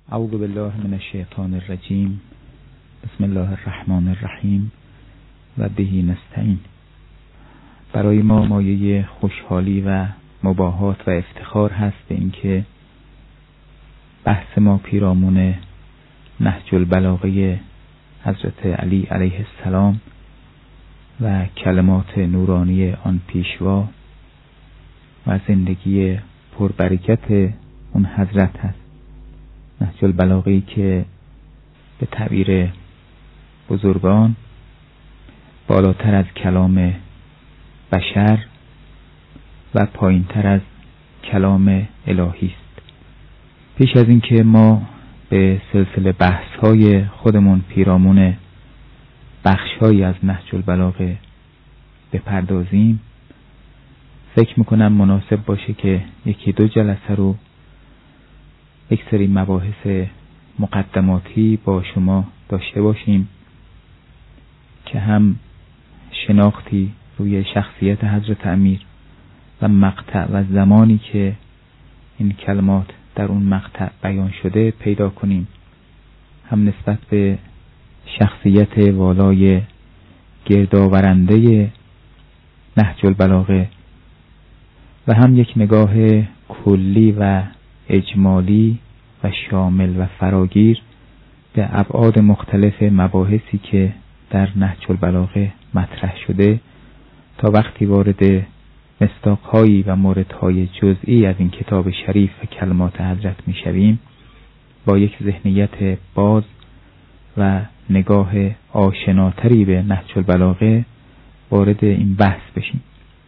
اعوذ بالله من الشیطان الرجیم. بسم الله الرحمن الرحیم و به نستعین. برای ما مایه خوشحالی و مباهات و افتخار هست به اینکه بحث ما پیرامون نهج البلاغه حضرت علی علیه السلام و کلمات نورانی آن پیشوا و زندگی پربرکت اون حضرت هست. نهج البلاغه‌ای که به تعبیر بزرگان بالاتر از کلام بشر و پایینتر از کلام الهی است. پیش از اینکه ما به سلسله بحث‌های خودمون پیرامون بخش‌هایی از نهج البلاغه بپردازیم، فکر میکنم مناسب باشه که یکی دو جلسه رو یک سری مباحث مقدماتی با شما داشته باشیم که هم شناختی روی شخصیت حضرت امیر و مقطع و زمانی که این کلمات در اون مقطع بیان شده پیدا کنیم، هم نسبت به شخصیت والای گردآورنده نهج البلاغه و هم یک نگاه کلی و اجمالی و شامل و فراگیر به ابعاد مختلف مباحثی که در نهج البلاغه مطرح شده تا وقتی وارد مصداق‌هایی و موردهای جزئی از این کتاب شریف و کلمات حضرت می‌شویم با یک ذهنیت باز و نگاه آشناتری به نهج البلاغه وارد این بحث بشیم.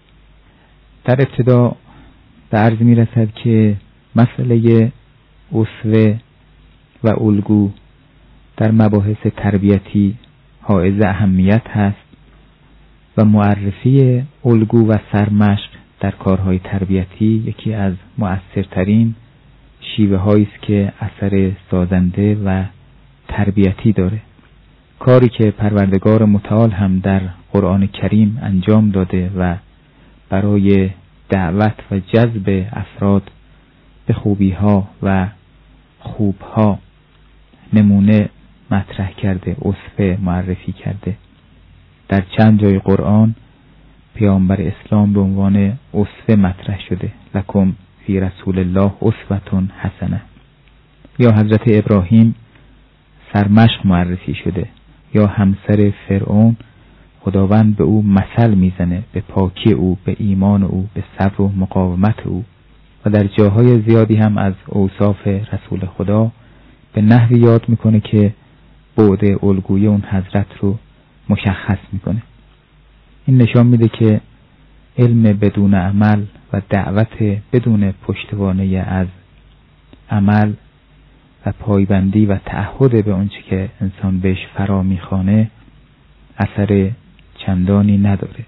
در ابتدا به عرض می‌رسد که مسئله اسوه و الگو در مباحث تربیتی حائز اهمیت هست و معرفی الگو و سرمشق در کارهای تربیتی یکی از مؤثرترین شیوه هایی است که اثر سازنده و تربیتی داره. کاری که پروردگار متعال هم در قرآن کریم انجام داده و برای دعوت و جذب افراد به خوبی ها و خوب ها نمونه مطرح کرده، اسوه معرفی کرده. در چند جای قرآن پیامبر اسلام به عنوان اسوه مطرح شده، لکم فی رسول الله اسوة حسنه. یا حضرت ابراهیم سرمشق معرفی شده، یا همسر فرعون خداوند به او مثل میزنه، به پاکی او، به ایمان او، به صبر و مقاومت او. و در جاهای زیادی هم از اوصاف رسول خدا به نحوی یاد میکنه که بعد الگوی اون حضرت رو مشخص میکنه. این نشان میده که علم بدون عمل و دعوت بدون پشتوانه از عمل و پایبندی و تعهد به اونچه که انسان بهش فرا میخوانه اثر چندانی نداره.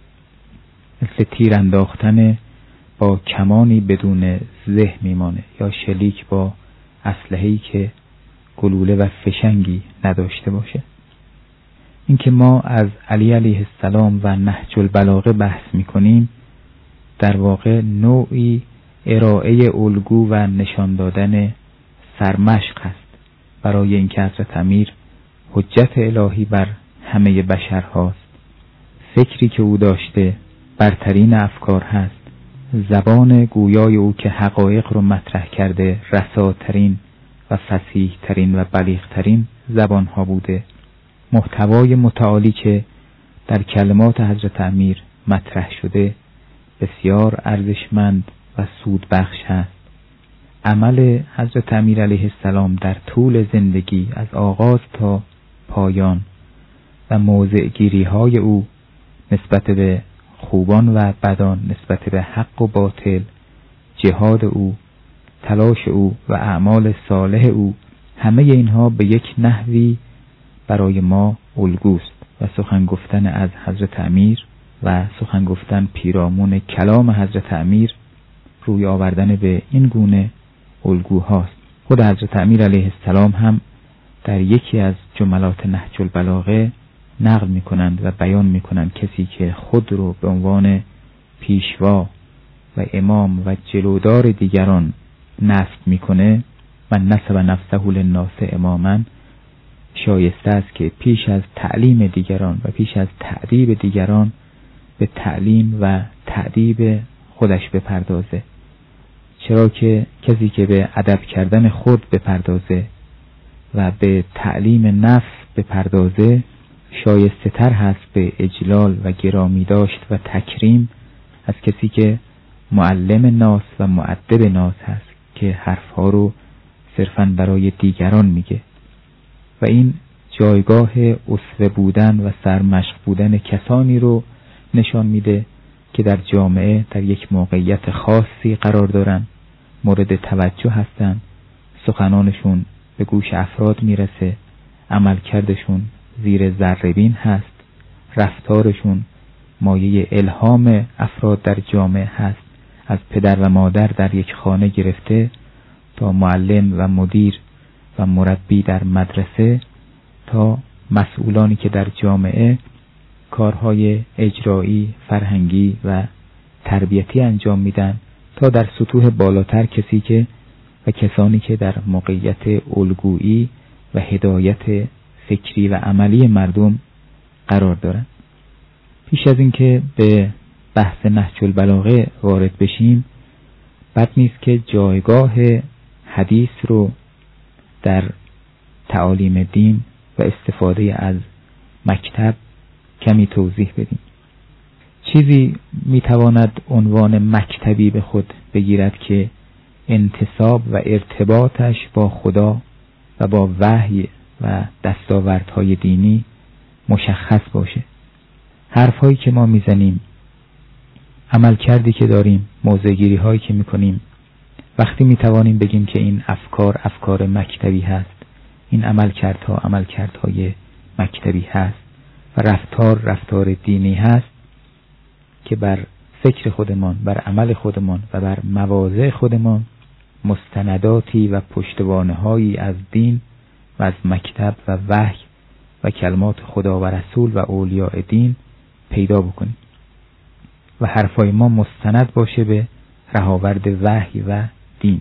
مثل تیر انداختن با کمانی بدون زه میمانه یا شلیک با اسلحه‌ای که گلوله و فشنگی نداشته باشه. اینکه ما از علی علیه السلام و نهج البلاغه بحث میکنیم در واقع نوعی ارائه الگو و نشان دادن سرمشق است برای اینکه حضرت امیر حجت الهی بر همه بشر هاست. فکری که او داشته برترین افکار هست. زبان گویای او که حقایق رو مطرح کرده رساترین و فصیح ترین و بلیغ ترین زبان ها بوده. محتوای متعالی که در کلمات حضرت امیر مطرح شده بسیار ارزشمند و سود بخش هست. عمل حضرت امیر علیه السلام در طول زندگی از آغاز تا پایان و موضع گیری های او نسبت به خوبان و بدان، نسبت به حق و باطل، جهاد او، تلاش او و اعمال صالح او، همه اینها به یک نحوی برای ما الگوست و سخن گفتن از حضرت امیر و سخن گفتن پیرامون کلام حضرت امیر روی آوردن به این گونه الگوهاست. خود حضرت امیر علیه السلام هم در یکی از جملات نهج البلاغه نقل میکنند و بیان میکنند کسی که خود رو به عنوان پیشوا و امام و جلودار دیگران نصب میکنه من نسب نفسه للناس اماما شایسته است که پیش از تعلیم دیگران و پیش از تأدیب دیگران به تعلیم و تأدیب خودش بپردازه. چرا که کسی که به ادب کردن خود بپردازه و به تعلیم نفس بپردازه شایسته تر هست به اجلال و گرامی داشت و تکریم از کسی که معلم ناس و مؤدب ناس هست که حرفها رو صرفاً برای دیگران میگه. و این جایگاه اسوه بودن و سرمشق بودن کسانی رو نشان میده که در جامعه در یک موقعیت خاصی قرار دارن، مورد توجه هستن، سخنانشون به گوش افراد میرسه، عملکردشون زیر ذره‌بین هست، رفتارشون مایه الهام افراد در جامعه هست، از پدر و مادر در یک خانه گرفته تا معلم و مدیر و مربی در مدرسه تا مسئولانی که در جامعه کارهای اجرایی، فرهنگی و تربیتی انجام میدن، تا در سطوح بالاتر کسانی که در موقعیت الگویی و هدایت فکری و عملی مردم قرار دارند. پیش از اینکه به بحث نهج البلاغه وارد بشیم، بد نیست که جایگاه حدیث رو در تعالیم دین و استفاده از مکتب کمی توضیح بدیم. چیزی میتواند عنوان مکتبی به خود بگیرد که انتساب و ارتباطش با خدا و با وحی و دستاوردهای دینی مشخص باشه. حرفهایی که ما میزنیم، عملکردی که داریم، موضع‌گیری هایی که میکنیم، وقتی میتوانیم بگیم که این افکار مکتبی هست، این عملکردهای مکتبی هست و رفتار دینی هست که بر فکر خودمان، بر عمل خودمان و بر مواضع خودمان مستنداتی و پشتوانه‌هایی از دین و از مکتب و وحی و کلمات خدا و رسول و اولیاء دین پیدا بکنیم و حرفای ما مستند باشه به رهاورد وحی و دین،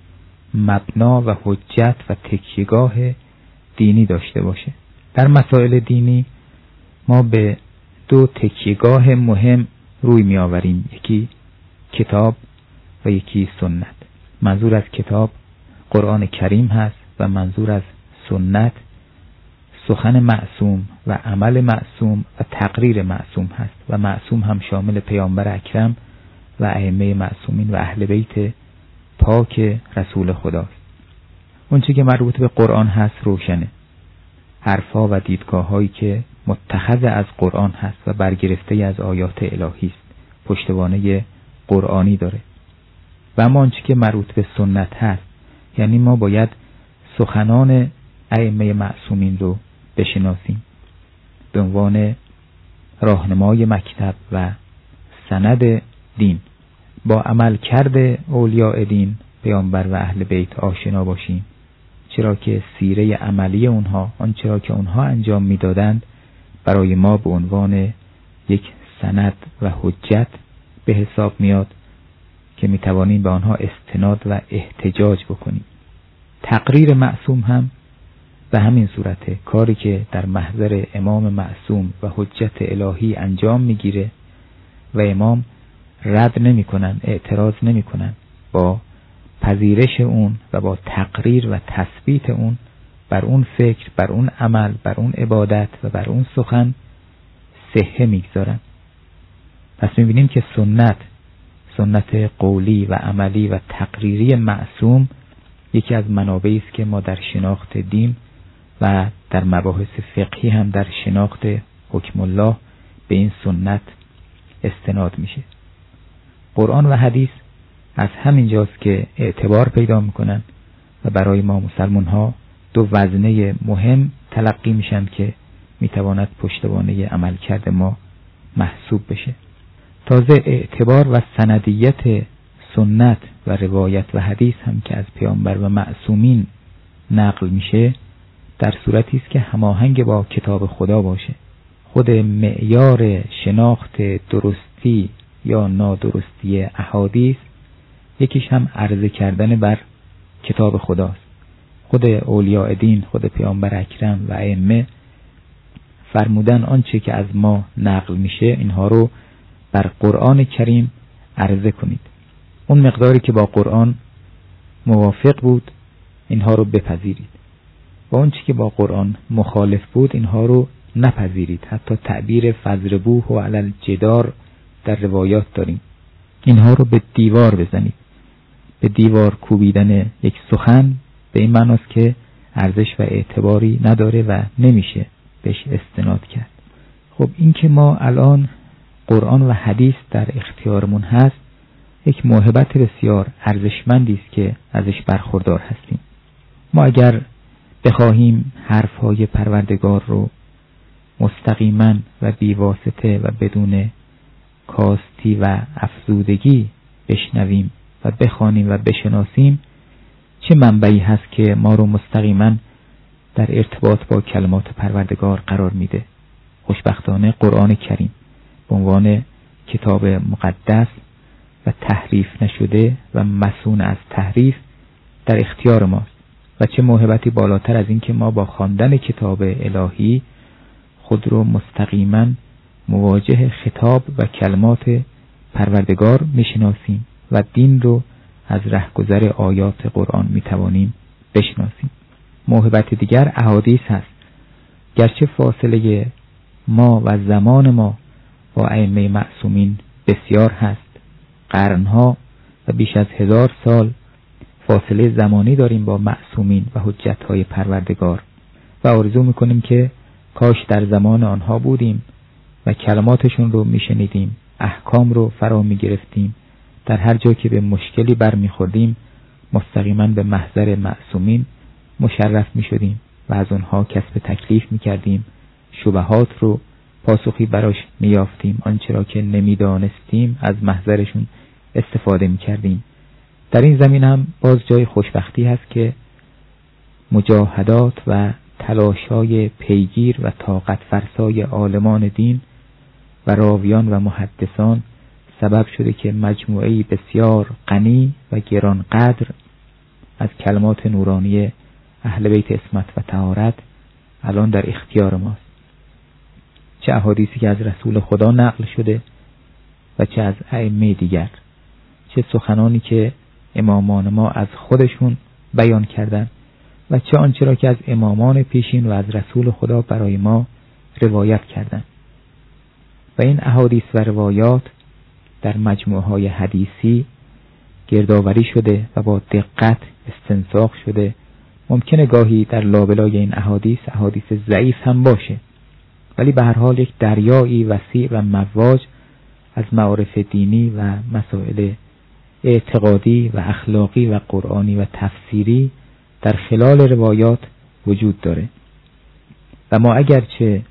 مبنا و حجت و تکیهگاه دینی داشته باشه. در مسائل دینی ما به دو تکیهگاه مهم روی می آوریم، یکی کتاب و یکی سنت. منظور از کتاب قرآن کریم هست و منظور از سنت سخن معصوم و عمل معصوم و تقریر معصوم هست و معصوم هم شامل پیامبر اکرم و ائمه معصومین و اهل بیت پاک رسول خداست. اون چیزی که مربوط به قرآن هست روشنه، حرفا و دیدگاه هایی که متخذ از قرآن هست و برگرفته از آیات الهی است، پشتوانه قرآنی داره. و اما اون چیزی که مربوط به سنت هست، یعنی ما باید سخنان ائمه معصومین رو بشناسیم به عنوان راهنمای مکتب و سند دین، با عمل کرده اولیاء دین پیامبر و اهل بیت آشنا باشیم، چرا که سیره عملی اونها، آنچه را که اونها انجام میدادند برای ما به عنوان یک سند و حجت به حساب میاد که میتوانیم به آنها استناد و احتجاج بکنیم. تقریر معصوم هم به همین صورته، کاری که در محضر امام معصوم و حجت الهی انجام میگیره و امام رد نمی کنن، اعتراض نمی کنن، با پذیرش اون و با تقریر و تثبیت اون بر اون فکر، بر اون عمل، بر اون عبادت و بر اون سخن صحه میگذارن. پس میبینیم که سنت قولی و عملی و تقریری معصوم یکی از منابعی است که ما در شناخت دین و در مباحث فقهی هم در شناخت حکم الله به این سنت استناد میشه. قرآن و حدیث از همین جاست که اعتبار پیدا میکنن و برای ما مسلمان ها دو وزنه مهم تلقی میشن که میتواند پشتوانه عملکرد ما محسوب بشه. تازه اعتبار و سندیت سنت و روایت و حدیث هم که از پیامبر و معصومین نقل میشه در صورتی است که هماهنگ با کتاب خدا باشه. خود معیار شناخت درستی یا نادرستی احادیث یکیش هم عرضه کردن بر کتاب خداست. خود اولیاء دین، خود پیامبر اکرم و ائمه فرمودن آنچه که از ما نقل میشه اینها رو بر قرآن کریم عرضه کنید. اون مقداری که با قرآن موافق بود اینها رو بپذیرید و اون چیزی که با قرآن مخالف بود اینها رو نپذیرید. حتی تعبیر فضربوه و علی الجدار در روایات داریم. اینها رو به دیوار بزنید. به دیوار کوبیدن یک سخن به این معناست که ارزش و اعتباری نداره و نمیشه بهش استناد کرد. خب این که ما الان قرآن و حدیث در اختیارمون هست یک موهبت بسیار ارزشمندی است که ازش برخوردار هستیم. ما اگر بخواهیم حرفهای پروردگار رو مستقیما و بیواسطه و بدون کاستی و افزودگی بشنویم و بخوانیم و بشناسیم، چه منبعی هست که ما رو مستقیما در ارتباط با کلمات پروردگار قرار میده؟ خوشبختانه قرآن کریم به عنوان کتاب مقدس و تحریف نشده و مصون از تحریف در اختیار ماست و چه موهبتی بالاتر از این که ما با خواندن کتاب الهی خود رو مستقیما مواجه خطاب و کلمات پروردگار میشناسیم و دین رو از رهگذر آیات قرآن میتوانیم بشناسیم. موهبت دیگر احادیث هست. گرچه فاصله ما و زمان ما با ائمه معصومین بسیار هست، قرنها و بیش از 1000 سال فاصله زمانی داریم با معصومین و حجتهای پروردگار و آرزو میکنیم که کاش در زمان آنها بودیم و کلماتشون رو میشنیدیم، احکام رو فرا میگرفتیم، در هر جا که به مشکلی برمیخوردیم مستقیما به محضر معصومین مشرف میشدیم و از آنها کسب تکلیف میکردیم، شبهات رو پاسخی براش میافتیم، آنچه را که نمیدانستیم از محضرشون استفاده میکردیم. در این زمین هم باز جای خوشبختی هست که مجاهدات و تلاشای پیگیر و طاقت فرسای عالمان دین و راویان و محدثان سبب شده که مجموعه‌ای بسیار غنی و گرانقدر از کلمات نورانی اهل بیت عصمت و طهارت الان در اختیار ماست. چه احادیثی که از رسول خدا نقل شده و چه از ائمه دیگر، چه سخنانی که امامان ما از خودشون بیان کردن و چه آنچه را که از امامان پیشین و از رسول خدا برای ما روایت کردن. و این احادیث و روایات در مجموعه های حدیثی گردآوری شده و با دقت استنساخ شده. ممکنه گاهی در لابلای این احادیث ضعیف هم باشه، ولی به هر حال یک دریایی وسیع و مواج از معارف دینی و مسائل اعتقادی و اخلاقی و قرآنی و تفسیری در خلال روایات وجود داره و ما اگرچه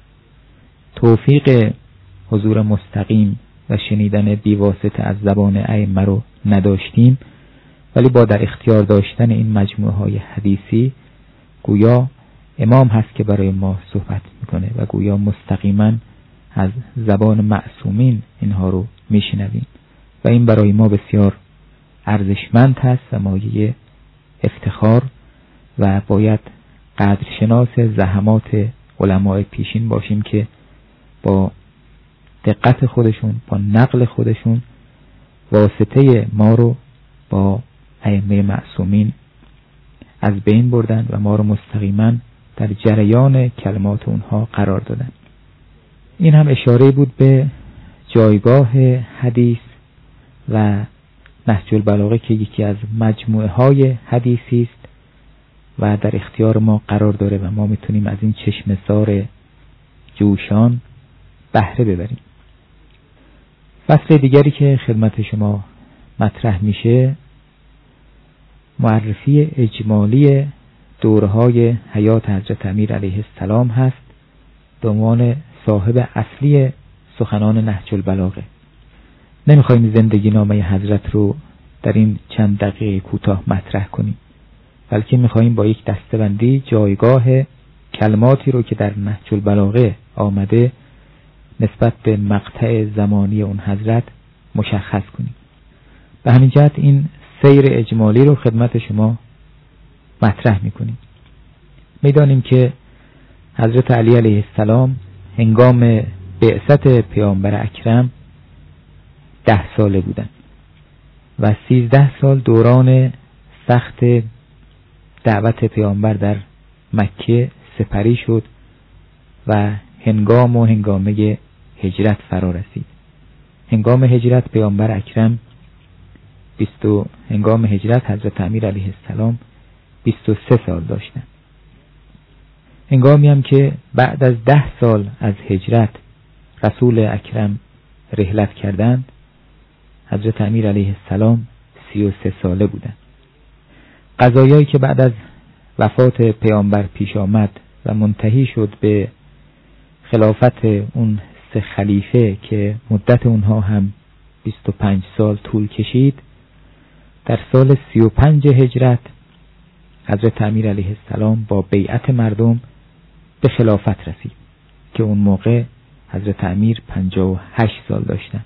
توفیق حضور مستقیم و شنیدن بیواسطه از زبان ائمه رو نداشتیم، ولی با در اختیار داشتن این مجموعه های حدیثی گویا امام هست که برای ما صحبت میکنه و گویا مستقیما از زبان معصومین اینها رو میشنویم و این برای ما بسیار ارزشمند هست و مایه افتخار و باید قدرشناس زحمات علماء پیشین باشیم که با دقت خودشون، با نقل خودشون واسطه ما رو با ائمه معصومین از بین بردن و ما رو مستقیما در جریان کلمات اونها قرار دادن. این هم اشاره بود به جایگاه حدیث و نهج البلاغه که یکی از مجموعه های حدیثی است و در اختیار ما قرار داره و ما میتونیم از این چشمه‌سار جوشان بهره ببریم. فصل دیگری که خدمت شما مطرح میشه معرفی اجمالی دوره‌های حیات حضرت امیر علیه السلام هست به عنوان صاحب اصلی سخنان نهج البلاغه. نمیخوایم زندگی نامه حضرت رو در این چند دقیقه کوتاه مطرح کنیم، بلکه میخوایم با یک دسته‌بندی جایگاه کلماتی رو که در نهج البلاغه آمده نسبت به مقطع زمانی اون حضرت مشخص کنیم. به همین جهت این سیر اجمالی رو خدمت شما مطرح میکنیم. می‌دانیم که حضرت علی علیه السلام هنگام بعثت پیامبر اکرم 10 ساله بودند و 13 سال دوران سخت دعوت پیامبر در مکه سپری شد و هنگامه هجرت فرا رسید. هنگام هجرت پیامبر اکرم هنگام هجرت حضرت امیر علیه السلام 23 سال داشتند. هنگامی هم که بعد از 10 سال از هجرت رسول اکرم رحلت کردند، حضرت امیر علیه السلام 33 ساله بودند. قضایایی که بعد از وفات پیامبر پیش آمد و منتهی شد به خلافت اون 3 خلیفه که مدت اونها هم 25 سال طول کشید، در سال 35 هجرت حضرت امیر علیه السلام با بیعت مردم به خلافت رسید که اون موقع حضرت امیر 58 سال داشتند.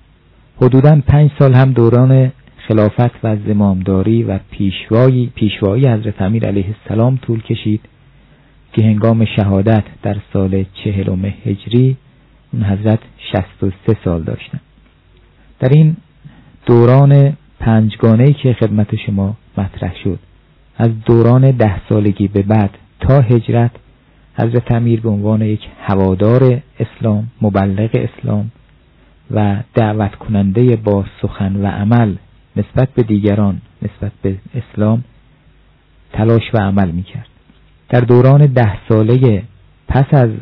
حدوداً 5 سال هم دوران خلافت و زمامداری و پیشوایی حضرت امیر علیه السلام طول کشید که هنگام شهادت در سال 40 هجری اون حضرت 63 سال داشتند. در این دوران 5 گانه‌ای که خدمت شما مطرح شد، از دوران 10 سالگی به بعد تا هجرت، حضرت امیر به عنوان یک هوادار اسلام، مبلغ اسلام و دعوت کننده با سخن و عمل نسبت به دیگران، نسبت به اسلام تلاش و عمل میکرد. در دوران 10 ساله پس از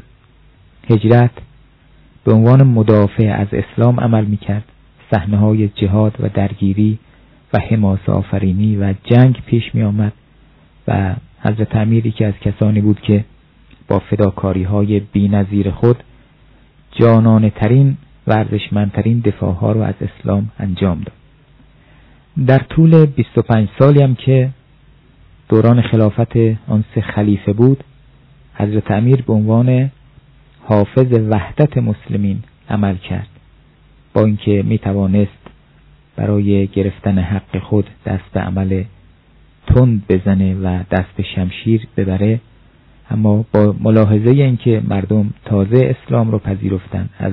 هجرت به عنوان مدافع از اسلام عمل میکرد. صحنه‌های جهاد و درگیری و حماسه آفرینی و جنگ پیش می آمد و حضرت امیری که از کسانی بود که با فداکاری‌های بی‌نظیر خود جانانه ترین و ارزشمندترین دفاع‌ها رو از اسلام انجام داد. در طول 25 سالی هم که دوران خلافت آن 3 خلیفه بود، حضرت امیر به عنوان حافظ وحدت مسلمین عمل کرد، با اینکه می توانست برای گرفتن حق خود دست به عمل تند بزنه و دست به شمشیر ببره، اما با ملاحظه اینکه مردم تازه اسلام رو پذیرفتن، از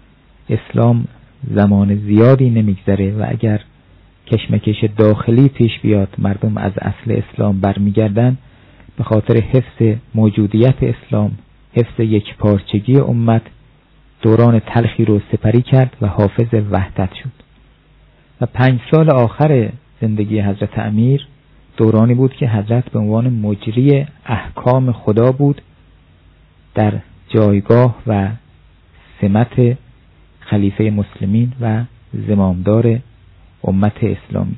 اسلام زمان زیادی نمیگذره و اگر کشمکش داخلی پیش بیاد مردم از اصل اسلام برمیگردن، به خاطر حفظ موجودیت اسلام، حفظ یک پارچگی امت، دوران تلخی رو سپری کرد و حافظ وحدت شد. و 5 سال آخر زندگی حضرت امیر دورانی بود که حضرت به عنوان مجری احکام خدا بود در جایگاه و سمت خلیفه مسلمین و زمامدار امت اسلامی.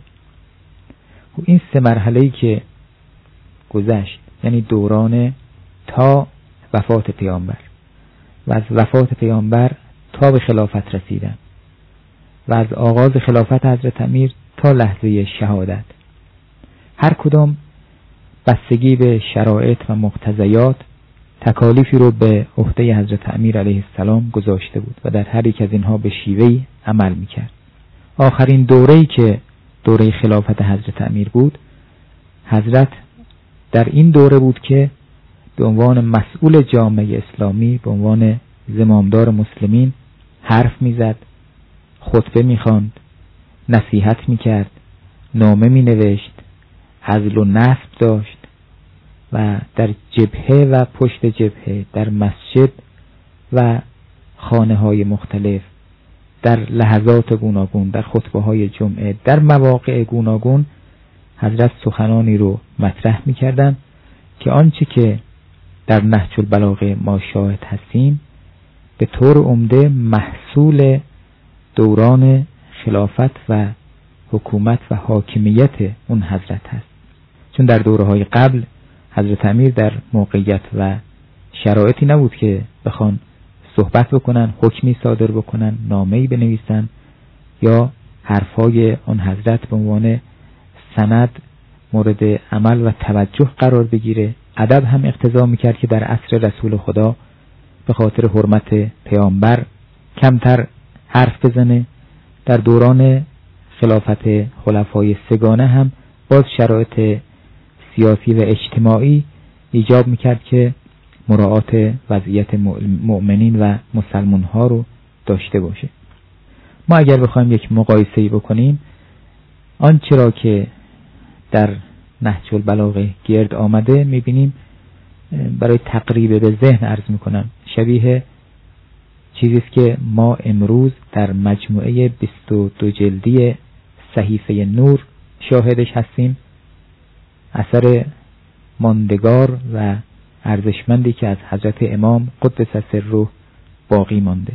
و این 3 مرحله‌ای که گذشت، یعنی دوران تا وفات پیامبر و از وفات پیامبر تا به خلافت رسیدن و از آغاز خلافت حضرت امیر تا لحظه شهادت، هر کدام بستگی به شرایط و مقتضیات تکالیفی رو به عهده حضرت امیر علیه السلام گذاشته بود و در هر یک از اینها به شیوهی عمل میکرد. آخرین دوره‌ای که دوره خلافت حضرت امیر بود، حضرت در این دوره بود که به عنوان مسئول جامعه اسلامی، به عنوان زمامدار مسلمین حرف میزد، خطبه میخواند، نصیحت میکرد، نامه مینوشت، هزل و نصب داشت و در جبهه و پشت جبهه، در مسجد و خانه‌های مختلف، در لحظات گوناگون، در خطبه‌های جمعه، در مواقع گوناگون حضرت سخنانی رو مطرح می‌کردن که آنچه که در نهج البلاغه ما شاهد هستیم به طور عمده محصول دوران خلافت و حکومت و حاکمیت اون حضرت هست. چون در دوره‌های قبل حضرت امیر در موقعیت و شرایطی نبود که بخوان صحبت بکنن، حکمی صادر بکنن، نامه‌ای بنویسن یا حرفای اون حضرت به عنوان سند مورد عمل و توجه قرار بگیره. ادب هم اقتضا میکرد که در عصر رسول خدا به خاطر حرمت پیامبر کمتر حرف بزنه. در دوران خلافت خلفای 3 هم باز شرایط سیاسی و اجتماعی ایجاب میکرد که مراعات وضعیت مؤمنین و مسلمان ها رو داشته باشه. ما اگر بخوایم یک مقایسه‌ای بکنیم، آنچه را که در نهج البلاغه گرد آمده میبینیم، برای تقریب به ذهن عرض میکنم، شبیه چیزی است که ما امروز در مجموعه 22 جلدی صحیفه نور شاهدش هستیم، اثر ماندگار و ارزشمندی که از حضرت امام قدس سره باقی مانده.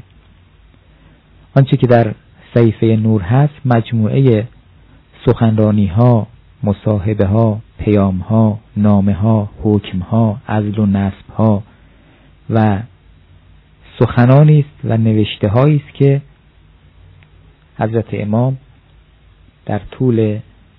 آنچه که در صحیفه نور هست مجموعه سخنرانی ها، مصاحبه ها، پیام ها، نامه ها، حکم ها، عزل و نصب ها و سخنانی است و نوشته هایی است که حضرت امام در طول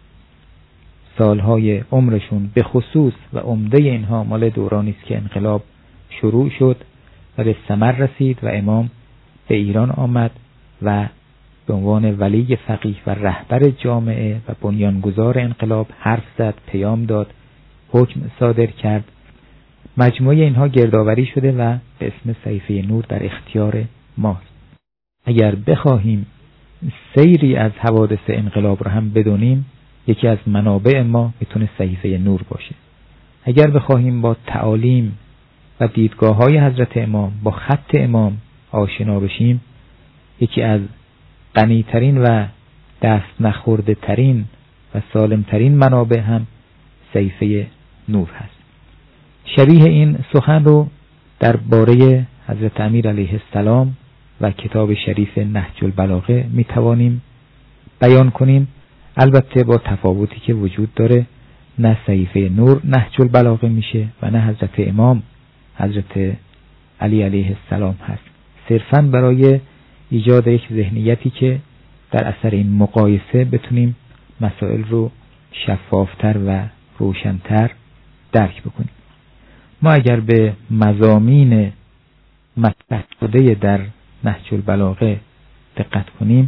سالهای عمرشون به خصوص و عمده اینها مال دورانی است که انقلاب شروع شد و به ثمر رسید و امام به ایران آمد و به عنوان ولی فقیه و رهبر جامعه و بنیانگذار انقلاب حرف زد، پیام داد، حکم صادر کرد. مجموعه اینها گردآوری شده و به اسم صحیفه نور در اختیار ماست. اگر بخواهیم سیری از حوادث انقلاب را هم بدونیم، یکی از منابع ما میتونه صحیفه نور باشه. اگر بخواهیم با تعالیم و دیدگاه‌های حضرت امام، با خط امام آشنا بشیم، یکی از غنی‌ترین و دست نخورده ترین و سالمترین منابع هم صحیفه نور هست. شبیه این سخن رو درباره حضرت امیر علیه السلام و کتاب شریف نهج البلاغه میتوانیم بیان کنیم، البته با تفاوتی که وجود داره، نه صحیفه نور نهج البلاغه میشه و نه حضرت امام حضرت علی علیه السلام هست. صرفاً برای ایجاد یک ذهنیتی که در اثر این مقایسه بتونیم مسائل رو شفافتر و روشنتر درک بکنیم. ما اگر به مضامین مطرح شده در نهج البلاغه دقت کنیم،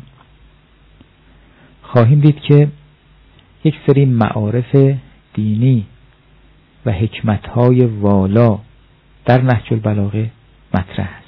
خواهیم دید که یک سری معارف دینی و حکمت‌های والا در نهج البلاغه مطرح است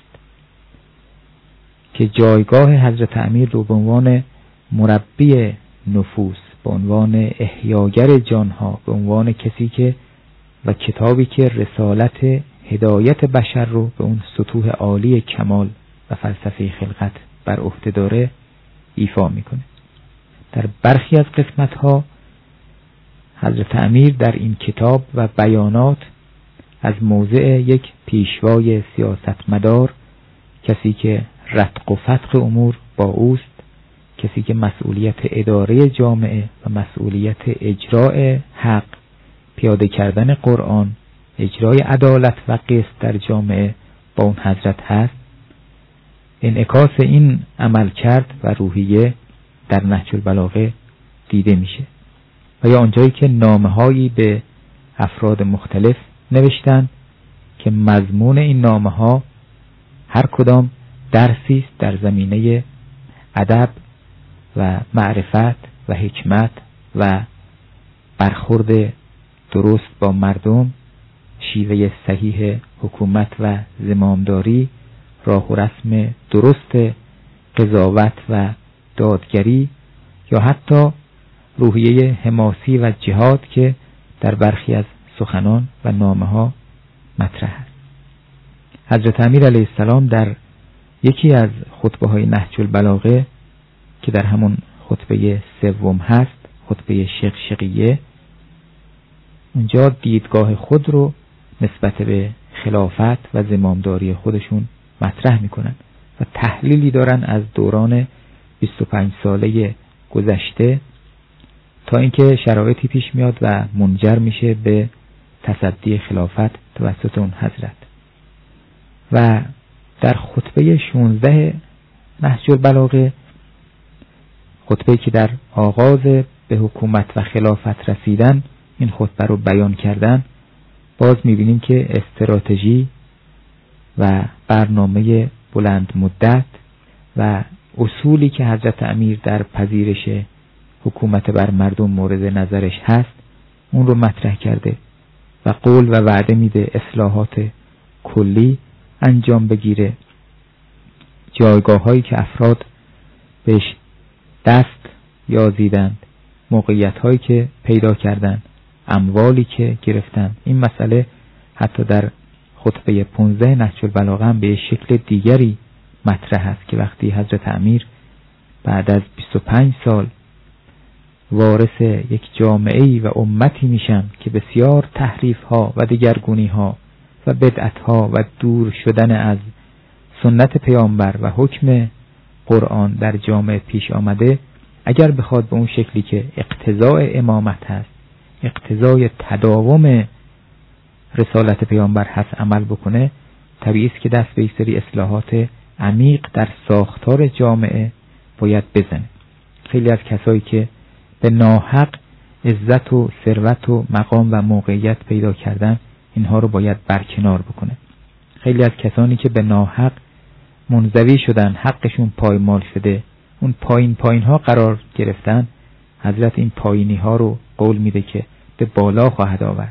که جایگاه حضرت امیر رو به عنوان مربی نفوس، به عنوان احیاگر جانها، به عنوان کسی که و کتابی که رسالت هدایت بشر رو به اون سطوح عالی کمال و فلسفه خلقت بر عهده داره ایفا میکنه. در برخی از قسمت‌ها حضرت امیر در این کتاب و بیانات از موضع یک پیشوای سیاستمدار، کسی که رتق و فتق امور با اوست، کسی که مسئولیت اداره جامعه و مسئولیت اجراء حق، پیاده کردن قرآن، اجرای عدالت و قسط در جامعه با اون حضرت هست، انعکاس این عمل کرد و روحیه در نهج البلاغه دیده میشه. و یا آنجایی که نامه‌هایی به افراد مختلف نوشتن که مضمون این نامه‌ها هر کدام درسی است در زمینه ادب و معرفت و حکمت و برخورد درست با مردم، شیوه صحیح حکومت و زمامداری، راه و رسم درست قضاوت و دادگری، یا حتی روحیه حماسی و جهاد که در برخی از سخنان و نامه‌ها مطرح است. حضرت امیر علیه السلام در یکی از خطبه‌های نهج البلاغه که در همون خطبه سوم هست، خطبه شقشقیه، اونجا دیدگاه خود رو نسبت به خلافت و زمامداری خودشون مطرح میکنن و تحلیلی دارن از دوران 25 ساله گذشته تا اینکه شرایطی پیش میاد و منجر میشه به تصدی خلافت توسط اون حضرت. و در خطبه 16 نهج البلاغه، خطبه‌ای که در آغاز به حکومت و خلافت رسیدن این خطبه رو بیان کردن، باز میبینیم که استراتژی و برنامه بلند مدت و اصولی که حضرت امیر در پذیرش حکومت بر مردم مورد نظرش هست اون رو مطرح کرده و قول و وعده میده اصلاحات کلی انجام بگیره. جایگاه هایی که افراد بهش دست یازیدند، موقعیت هایی که پیدا کردند، اموالی که گرفتند. این مسئله حتی در خطبه 15 نهج البلاغه هم به شکل دیگری مطرح است که وقتی حضرت امیر بعد از 25 سال وارث یک جامعه‌ای و امتی میشن که بسیار تحریف ها و دگرگونی ها و بدعت ها و دور شدن از سنت پیامبر و حکم قرآن در جامعه پیش آمده، اگر بخواد به اون شکلی که اقتضاء امامت هست، اقتضای تداوم رسالت پیامبر هست عمل بکنه، طبیعی است که دست به یک سری اصلاحات عمیق در ساختار جامعه باید بزنه. خیلی از کسایی که به ناحق عزت و ثروت و مقام و موقعیت پیدا کردن، اینها رو باید برکنار بکنه. خیلی از کسانی که به ناحق منزوی شدن، حقشون پایمال شده، اون پایین ها قرار گرفتن، حضرت این پایینی ها رو قول میده که به بالا خواهد آورد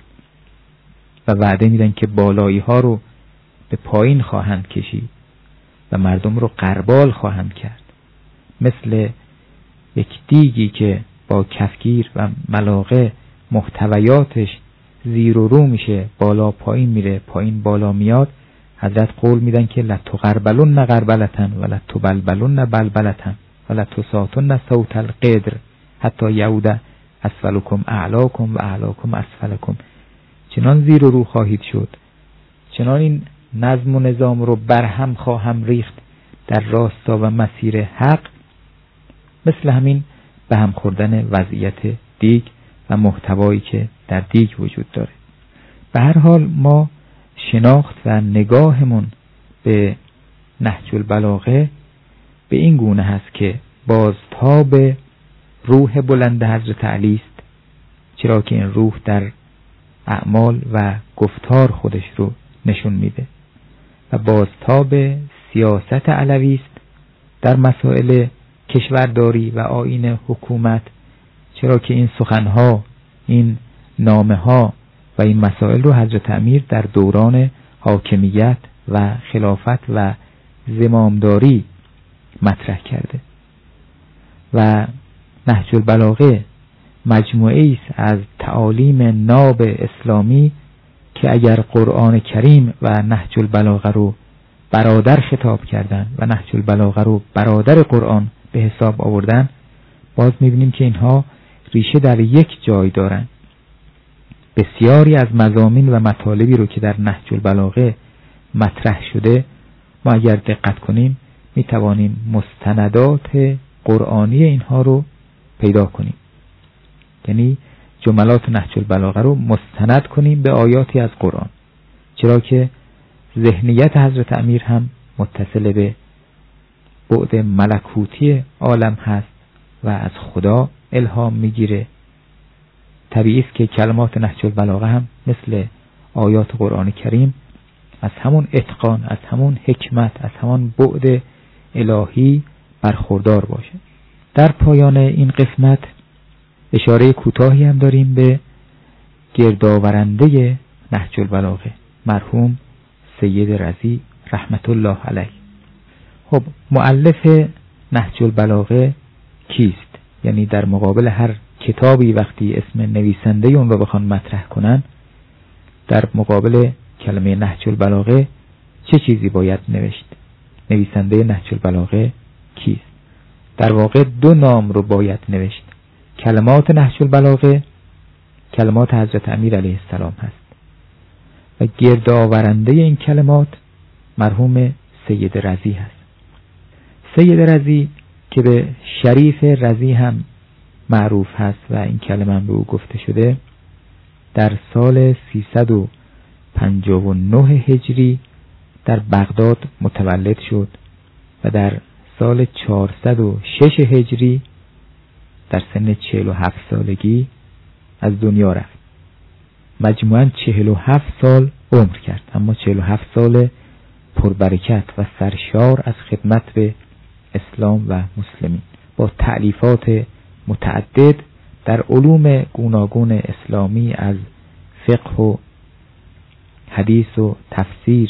و وعده میدن که بالایی ها رو به پایین خواهند کشید و مردم رو غربال خواهند کرد. مثل یک دیگی که با کفگیر و ملاقه محتویاتش زیر و رو میشه، بالا پایین میره، پایین بالا میاد، حضرت قول میدن که لتغربلن غربلتن و لتبلبلن بلبلتن و لتساتن صوت القدر حتی یعود اسفلکم اعلاکم و اعلاکم اسفلکم. چنان زیر و رو خواهید شد، چنان این نظم و نظام رو برهم خواهم ریخت در راستا و مسیر حق، مثل همین به هم خوردن وضعیت دیگ و محتوایی که در دیگ وجود داره. به هر حال ما شناخت و نگاهمون به نهج البلاغه به این گونه هست که بازتاب روح بلند حضرت علی است، چرا که این روح در اعمال و گفتار خودش رو نشون میده، و بازتاب سیاست علوی است در مسائل کشورداری و آیین حکومت، چرا که این سخنها، این نامه ها و این مسائل رو حضرت امیر در دوران حاکمیت و خلافت و زمامداری مطرح کرده و نهج البلاغه مجموعه است از تعالیم ناب اسلامی که اگر قرآن کریم و نهج البلاغه رو برادر خطاب کردن و نهج البلاغه رو برادر قرآن به حساب آوردن، باز میبینیم که اینها ریشه در یک جای دارن. بسیاری از مضامین و مطالبی رو که در نهج البلاغه مطرح شده، ما اگر دقت کنیم میتوانیم مستندات قرآنی اینها رو پیدا کنیم، یعنی جملات نهج البلاغه رو مستند کنیم به آیاتی از قرآن، چرا که ذهنیت حضرت امیر هم متصل به بعد ملکوتی عالم هست و از خدا الهام میگیره. طبیعی است که کلمات نهج البلاغه هم مثل آیات قرآن کریم از همون اتقان، از همون حکمت، از همون بعد الهی برخوردار باشه. در پایان این قسمت اشاره کوتاهی هم داریم به گردآورنده نهج البلاغه، مرحوم سید رضی رحمت الله علیه. خب مؤلف نهج البلاغه کیست؟ یعنی در مقابل هر کتابی وقتی اسم نویسنده اون رو بخوان مطرح کنن، در مقابل کلمه نهج البلاغه چه چیزی باید نوشت؟ نویسنده نهج البلاغه کیست؟ در واقع دو نام رو باید نوشت. کلمات نهج البلاغه کلمات حضرت امیر علیه السلام هست و گردآورنده این کلمات مرحوم سید رضی هست. سید رضی که به شریف رضی هم معروف هست و این کلمه هم به او گفته شده، در سال 359 هجری در بغداد متولد شد و در سال 406 هجری در سن 47 سالگی از دنیا رفت. مجموعاً 47 سال عمر کرد، اما 47 سال پربرکت و سرشار از خدمت به اسلام و مسلمین، با تألیفات متعدد در علوم گوناگون اسلامی، از فقه و حدیث و تفسیر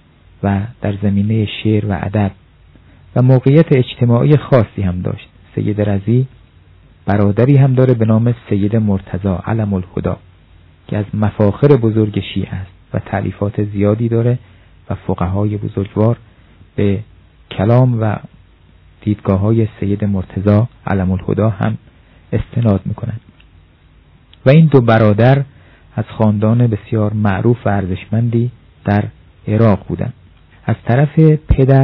و در زمینه شعر و ادب و موقعیت اجتماعی خاصی هم داشت. سید رضی برادری هم داره به نام سید مرتضی علم الهدی که از مفاخر بزرگ شیعه است و تألیفات زیادی داره و فقهای بزرگوار به کلام و دیدگاه‌های سید مرتضی علم الهدی هم استناد میکنند. و این دو برادر از خاندان بسیار معروف و ارزشمندی در عراق بودند. از طرف پدر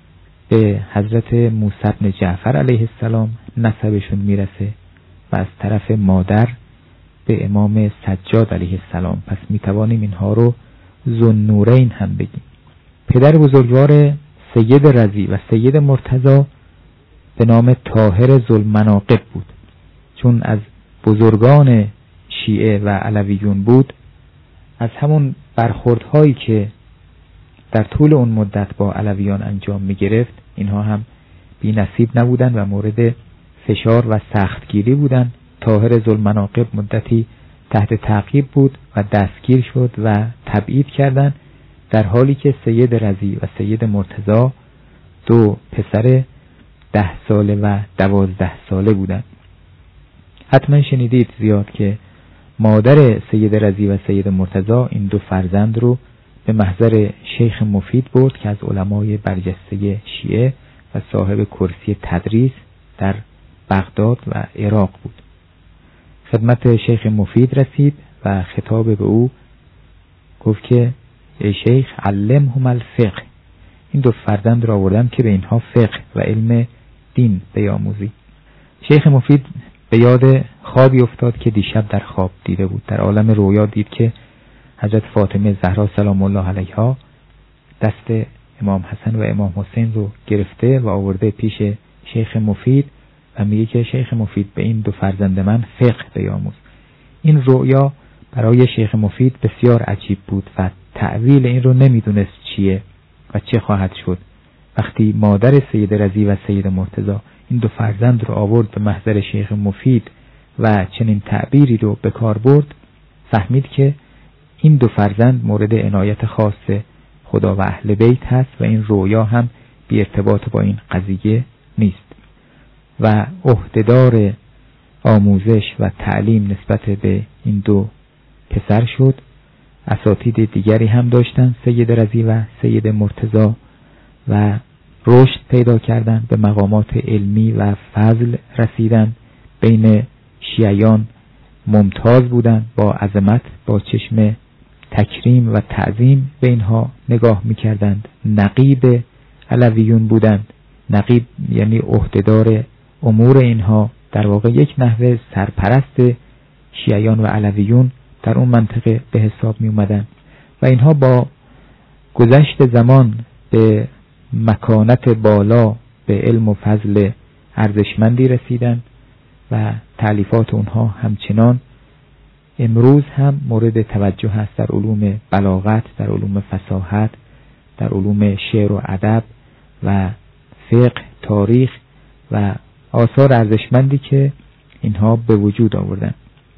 به حضرت موسی بن جعفر علیه السلام نسبشون میرسه و از طرف مادر به امام سجاد علیه السلام. پس میتوانیم اینها رو ذوالنورین هم بگیم. پدر بزرگوار سید رضی و سید مرتضی به نام طاهر ذوالمناقب بود. چون از بزرگان شیعه و علویون بود، از همون برخوردهایی که در طول اون مدت با علویان انجام می گرفت، اینها هم بی نصیب نبودند و مورد فشار و سختگیری بودند. طاهر ذوالمناقب مدتی تحت تعقیب بود و دستگیر شد و تبعید کردند، در حالی که سید رضی و سید مرتضی دو پسر 10 ساله و 12 ساله بودند. حتما شنیدید زیاد که مادر سید رضی و سید مرتضی این دو فرزند رو به محضر شیخ مفید برد که از علمای برجسته شیعه و صاحب کرسی تدریس در بغداد و عراق بود. خدمت شیخ مفید رسید و خطاب به او گفت که ای شیخ علمهم الفقه، این دو فرزند را آوردم که به اینها فقه و علم دین بیاموزی. شیخ مفید به یاد خوابی افتاد که دیشب در خواب دیده بود. در عالم رویا دید که حضرت فاطمه زهرا سلام الله علیها دست امام حسن و امام حسین رو گرفته و آورده پیش شیخ مفید و میگه که شیخ مفید به این دو فرزند من فقه بیاموز. این رویا برای شیخ مفید بسیار عجیب بود و تأویل این رو نمیدونست چیه و چه خواهد شد. وقتی مادر سید رضی و سید مرتضی این دو فرزند رو آورد به محضر شیخ مفید و چنین تعبیری رو به کار برد، فهمید که این دو فرزند مورد عنایت خاص خدا و اهل بیت هست و این رویا هم بی ارتباط با این قضیه نیست و عهدهدار آموزش و تعلیم نسبت به این دو پسر شد. اساتید دیگری هم داشتن سید رضی و سید مرتضی و رشد پیدا کردند، به مقامات علمی و فضل رسیدند، بین شیعیان ممتاز بودند، با عظمت، با چشم تکریم و تعظیم به اینها نگاه می‌کردند. نقیب علویون بودند. نقیب یعنی عهدهدار امور اینها، در واقع یک نحوه سرپرست شیعیان و علویون در اون منطقه به حساب می اومدن و اینها با گذشت زمان به مکانت بالا، به علم و فضل ارزشمندی رسیدن و تألیفات اونها همچنان امروز هم مورد توجه هست در علوم بلاغت، در علوم فصاحت، در علوم شعر و ادب و فقه، تاریخ و آثار ارزشمندی که اینها به وجود آوردن.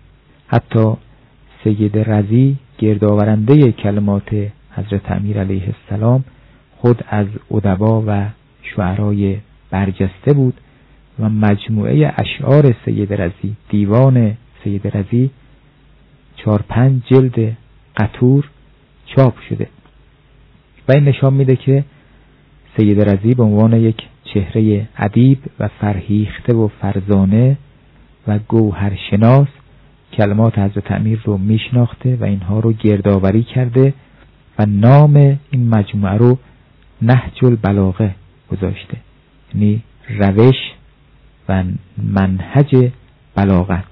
حتی سید رضی گردآورنده کلمات حضرت امیر علیه السلام خود از ادبا و شعرای برجسته بود و مجموعه اشعار سید رضی، دیوان سید رضی 4-5 جلد قطور چاپ شده و این نشان میده که سید رضی به عنوان یک چهره ادیب و فرهیخته و فرزانه و گوهرشناس کلمات حضرت امیر رو میشناخته و اینها رو گردآوری کرده و نام این مجموعه رو نهج البلاغه گذاشته، یعنی روش و منهج بلاغت.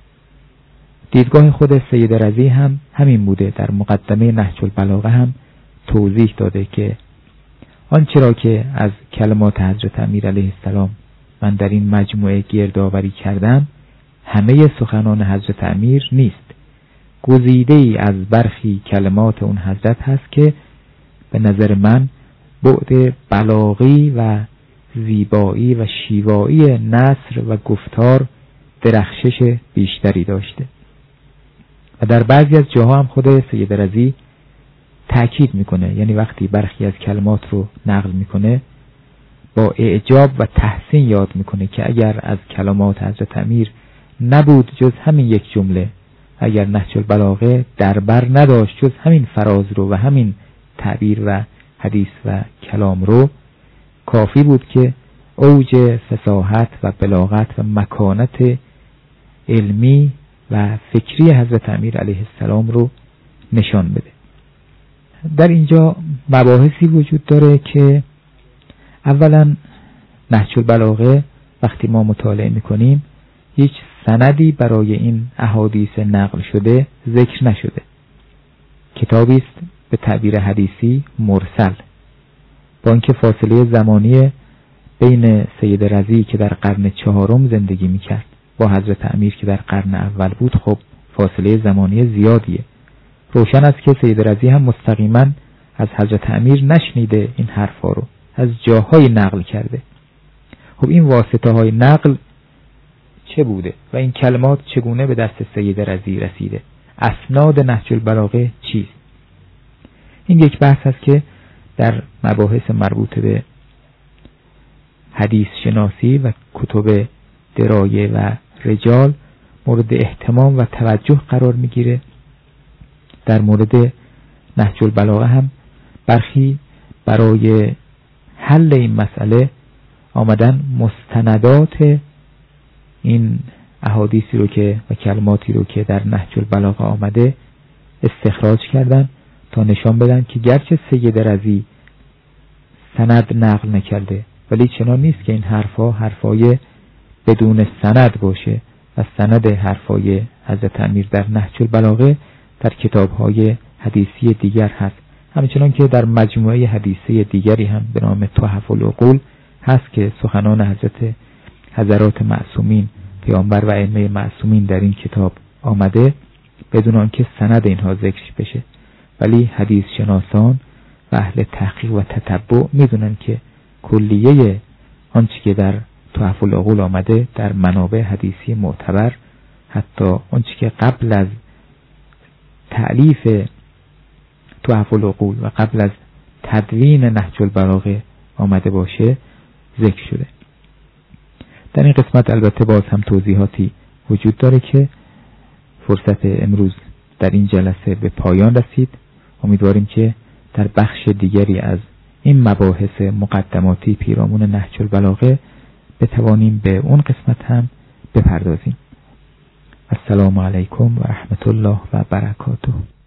دیدگاه خود سید رضی هم همین بوده. در مقدمه نهج البلاغه هم توضیح داده که آنچه را که از کلمات حضرت امیر علیه السلام من در این مجموعه گردآوری کردم همه سخنان حضرت امیر نیست، گزیده ای از برخی کلمات اون حضرت هست که به نظر من بعد بلاغی و زیبایی و شیوایی نثر و گفتار درخشش بیشتری داشته و در بعضی از جاها هم خود سید رضی تأکید میکنه، یعنی وقتی برخی از کلمات رو نقل میکنه با اعجاب و تحسین یاد میکنه که اگر از کلمات حضرت امیر نبود جز همین یک جمله، اگر نهج البلاغه در بر نداشت جز همین فراز رو و همین تعبیر و حدیث و کلام رو، کافی بود که اوج فصاحت و بلاغت و مکانت علمی و فکری حضرت امیر علیه السلام رو نشان بده. در اینجا مباحثی وجود داره که اولا نهج البلاغه وقتی ما مطالعه میکنیم هیچ سندی برای این احادیث نقل شده ذکر نشده. کتابی است به تعبیر حدیثی مرسل، با اینکه فاصله زمانی بین سید رضی که در قرن 4 زندگی میکرد با حضرت امیر که در قرن اول بود خب فاصله زمانی زیادیه. روشن است که سید رضی هم مستقیما از حضرت امیر نشنیده، این حرفا رو از جاهای نقل کرده. خب این واسطه های نقل چه بوده و این کلمات چگونه به دست سید رضی رسیده؟ اسناد نهج البلاغه چیست؟ این یک بحث است که در مباحث مربوط به حدیث شناسی و کتب درایه و رجال مورد اهتمام و توجه قرار میگیره. در مورد نهج البلاغه هم برخی برای حل این مسئله آمدن مستندات این احادیثی رو که و کلماتی رو که در نهج البلاغه آمده استخراج کردن تا نشان بدن که گرچه سید رضی سند نقل نکرده ولی چنان نیست که این حرفای بدون سند باشه و سند حرفای حضرت امیر در نهج البلاغه در کتاب‌های حدیثی دیگر هست، همچنان که در مجموعه حدیثی دیگری هم به نام تحف العقول هست که سخنان حضرات معصومین پیامبر و ائمه معصومین در این کتاب آمده بدون آنکه سند اینها ذکر بشه. ولی حدیث شناسان و اهل تحقیق و تتبع میدونن که کلیه آنچه که در تحف العقول آمده در منابع حدیثی معتبر، حتی آنچه که قبل از تألیف تحف العقول و قبل از تدوین نهج البلاغه آمده باشه ذکر شده. در این قسمت البته باز هم توضیحاتی وجود داره که فرصت امروز در این جلسه به پایان رسید. امیدواریم که در بخش دیگری از این مباحث مقدماتی پیرامون نهج البلاغه بتوانیم به اون قسمت هم بپردازیم. السلام علیکم و رحمت الله و برکاته.